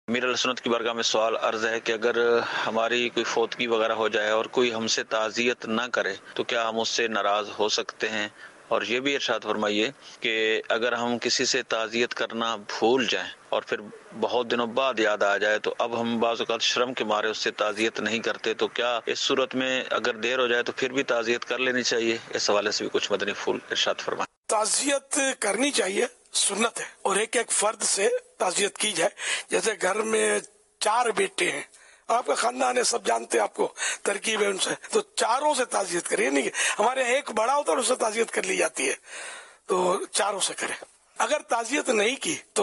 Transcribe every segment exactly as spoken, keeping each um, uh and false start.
امیر اہل سنت کی بارگاہ میں سوال عرض ہے کہ اگر ہماری کوئی فوتگی وغیرہ ہو جائے اور کوئی ہم سے تعزیت نہ کرے تو کیا ہم اس سے ناراض ہو سکتے ہیں؟ اور یہ بھی ارشاد فرمائیے کہ اگر ہم کسی سے تعزیت کرنا بھول جائیں اور پھر بہت دنوں بعد یاد آ جائے تو اب ہم بعض اوقات شرم کے مارے اس سے تعزیت نہیں کرتے، تو کیا اس صورت میں اگر دیر ہو جائے تو پھر بھی تعزیت کر لینی چاہیے؟ اس حوالے سے بھی کچھ مدنی پھول ارشاد فرمائیں۔ تعزیت کرنی چاہیے، سنت ہے، اور ایک ایک فرد سے تعزیت کی جائے۔ جیسے گھر میں چار بیٹے ہیں، آپ کا خاندان ہے، سب جانتے ہیں آپ کو ترکیب ہے ان سے، تو چاروں سے تعزیت کرے، نہیں کہ ہمارے ایک بڑا ہوتا ہے اور اس سے تعزیت کر لی جاتی ہے، تو چاروں سے کرے۔ اگر تعزیت نہیں کی تو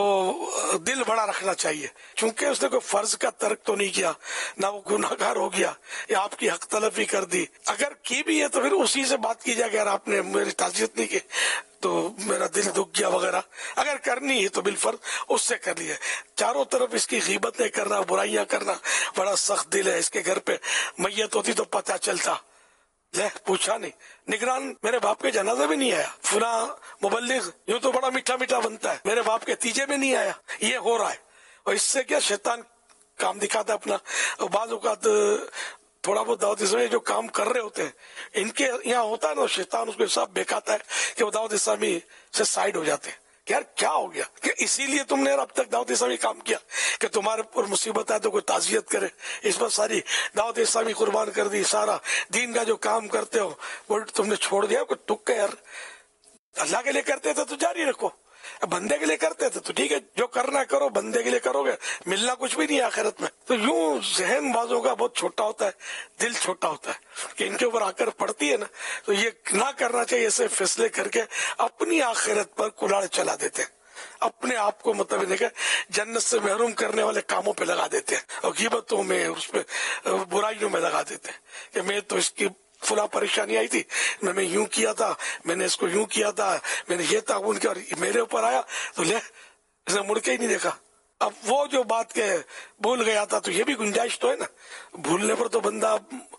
دل بڑا رکھنا چاہیے، چونکہ اس نے کوئی فرض کا ترک تو نہیں کیا، نہ وہ گناہ گار ہو گیا یا آپ کی حق تلفی کر دی۔ اگر کی بھی ہے تو پھر اسی سے بات کی جائے کہ اگر آپ نے میری تعزیت نہیں کی تو میرا دل دکھ گیا وغیرہ۔ اگر کرنی ہے تو بالفرض اس سے کر لیے۔ چاروں طرف اس کی غیبتیں کرنا، برائیاں کرنا بڑا سخت دل ہے۔ اس کے گھر پہ میت ہوتی تو پتہ چلتا، لے پوچھا نہیں، نگران میرے باپ کے جنازہ میں نہیں آیا، فلاں مبلغ یوں تو بڑا میٹھا میٹھا بنتا ہے، میرے باپ کے تیجے میں نہیں آیا، یہ ہو رہا ہے۔ اور اس سے کیا شیطان کام دکھاتا ہے اپنا۔ اور بعض اوقات تھوڑا بہت دعوت اسلامی جو کام کر رہے ہوتے ہیں ان کے یہاں ہوتا ہے نا، شیطان اس کو حساب بہکاتا ہے کہ وہ دعوت اسلامی سے سائیڈ ہو جاتے ہیں کہ یار کیا ہو گیا، کہ اسی لیے تم نے اب تک دعوت اسلامی کام کیا کہ تمہارے پر مصیبت آئے تو کوئی تعزیت کرے، اس پر ساری دعوت اسلامی قربان کر دی، سارا دین کا جو کام کرتے ہو وہ تم نے چھوڑ دیا۔ کوئی تک ہے یار، اللہ کے لیے کرتے تھے تو جاری رکھو، بندے کے لیے کرتے تھے تو ٹھیک ہے، جو کرنا کرو، بندے کے لیے کرو گے ملنا کچھ بھی نہیں ہے آخرت میں۔ تو یوں ذہن بازوں کا بہت چھوٹا ہوتا ہے، دل چھوٹا ہوتا ہے کہ ان کے اوپر آ کر پڑتی ہے نا، تو یہ نہ کرنا چاہیے۔ ایسے فیصلے کر کے اپنی آخرت پر کلاڑ چلا دیتے ہیں، اپنے آپ کو مطلب کہ جنت سے محروم کرنے والے کاموں پہ لگا دیتے ہیں، اور غیبتوں میں، اس پہ برائیوں میں لگا دیتے ہیں کہ میں تو اس کی فلاں پریشانی آئی تھی، میں نے یوں کیا تھا، میں نے اس کو یوں کیا تھا، میں نے یہ تعاون کیا اور میرے اوپر آیا تو لے اس نے مڑ کے ہی نہیں دیکھا۔ اب وہ جو بات کہ بھول گیا تھا تو یہ بھی گنجائش تو ہے نا، بھولنے پر تو بندہ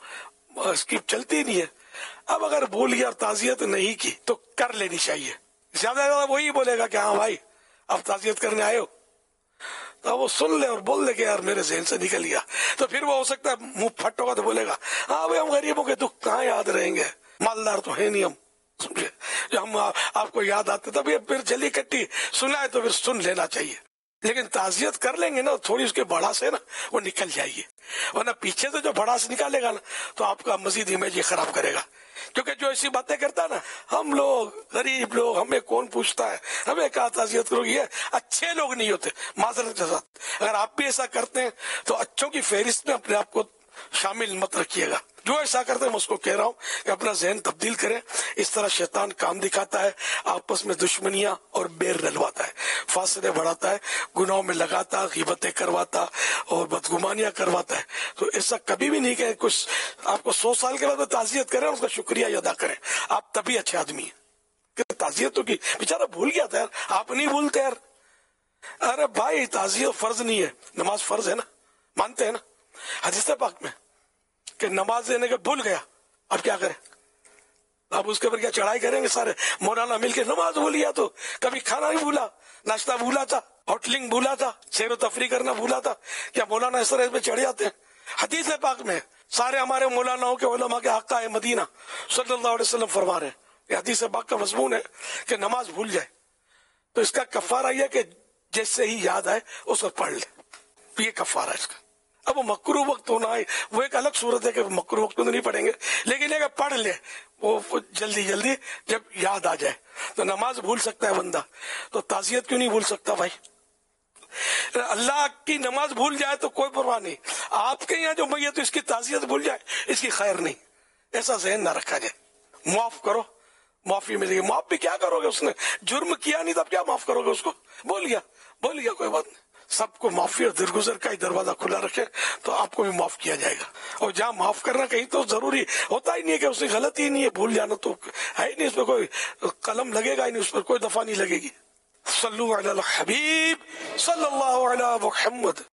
اس کی چلتی نہیں ہے۔ اب اگر بھول گیا اور تعزیت نہیں کی تو کر لینی چاہیے۔ زیادہ زیادہ وہی بولے گا کہ ہاں بھائی اب تعزیت کرنے آئے ہو، تو وہ سن لے اور بول دے کہ یار میرے ذہن سے نکل گیا، تو پھر وہ ہو سکتا ہے منہ پھٹ ہوگا تو بولے گا ہاں بھائی ہم غریبوں کے دکھ کہاں یاد رہیں گے، مالدار تو ہے نہیں ہم، سمجھے، جو ہم آپ کو یاد آتے تب یہ پھر جلی کٹی سنا ہے تو پھر سن لینا چاہیے۔ لیکن تعزیت کر لیں گے نا، تھوڑی اس کے بڑاس ہے نا وہ نکل جائے گی، ورنہ پیچھے سے جو بڑاس نکالے گا نا تو آپ کا مزید امیج یہ خراب کرے گا۔ کیونکہ جو ایسی باتیں کرتا ہے نا، ہم لوگ غریب لوگ، ہمیں کون پوچھتا ہے، ہمیں کہا تعزیت کرو، یہ اچھے لوگ نہیں ہوتے معذرت کے ساتھ۔ اگر آپ بھی ایسا کرتے ہیں تو اچھوں کی فہرست میں اپنے آپ کو شامل مت رکھیے گا۔ جو ایسا کرتے ہیں میں اس کو کہہ رہا ہوں کہ اپنا ذہن تبدیل کریں۔ اس طرح شیطان کام دکھاتا ہے، آپس میں دشمنیاں اور بیر ڈلواتا ہے، فاصلے بڑھاتا ہے، گناہوں میں لگاتا، غیبتیں کرواتا اور بدگمانیاں کرواتا ہے۔ تو ایسا کبھی بھی نہیں کہ کچھ آپ کو سو سال کے بعد تعزیت کریں، اس کا شکریہ ادا کریں، آپ تبھی اچھے آدمی ہیں۔ کہ تعزیت تو کی بیچارہ بھول گیا تھا یار، آپ نہیں بھولتے یار۔ ارے بھائی تعزیت فرض نہیں ہے، نماز فرض ہے نا، مانتے ہیں نا حدیث پاک میں کہ نماز دینے کے بھول گیا، اب کیا کریں؟ اب اس کے اوپر کیا چڑھائی کریں گے سارے مولانا مل کے؟ نماز بھول گیا تو کبھی کھانا نہیں بھولا، ناشتہ بھولا تھا، ہوٹلنگ بھولا تھا، سیر و تفریح کرنا بھولا تھا، کیا مولانا اس طرح اس پہ چڑھ جاتے ہیں؟ حدیث پاک میں سارے ہمارے مولاناؤں کے علماء کے آقا ہے مدینہ صلی اللہ علیہ وسلم فرما رہے ہیں، یہ حدیث پاک کا مضمون ہے کہ نماز بھول جائے تو اس کا کفارہ یہ کہ جیسے ہی یاد آئے اس کو پڑھ لے، یہ کفارہ ہے اس کا۔ اب وہ مکروہ وقت ہونا ہے وہ ایک الگ صورت ہے کہ مکروہ وقت تو نہیں پڑھیں گے، لیکن یہ کہ پڑھ لے وہ جلدی جلدی جب یاد آ جائے۔ تو نماز بھول سکتا ہے بندہ تو تعزیت کیوں نہیں بھول سکتا بھائی؟ اللہ کی نماز بھول جائے تو کوئی پرواہ نہیں، آپ کے یہاں جو میت اس کی تعزیت بھول جائے اس کی خیر نہیں، ایسا ذہن نہ رکھا جائے۔ معاف کرو، معافی ملے گی۔ معاف بھی کیا کرو گے؟ اس نے جرم کیا نہیں تب کیا معاف کرو گے اس کو؟ بول گیا بول گیا کوئی بات نہیں۔ سب کو معافی اور درگزر کا ہی دروازہ کھلا رکھے تو آپ کو بھی معاف کیا جائے گا۔ اور جہاں معاف کرنا کہیں تو ضروری ہوتا ہی نہیں ہے کہ اس کی غلطی ہی نہیں ہے، بھول جانا تو ہے ہی نہیں، اس پہ کوئی قلم لگے گا ہی نہیں، اس پر کوئی دفعہ نہیں لگے گی۔ صلو علی الحبیب صلی اللہ علی محمد۔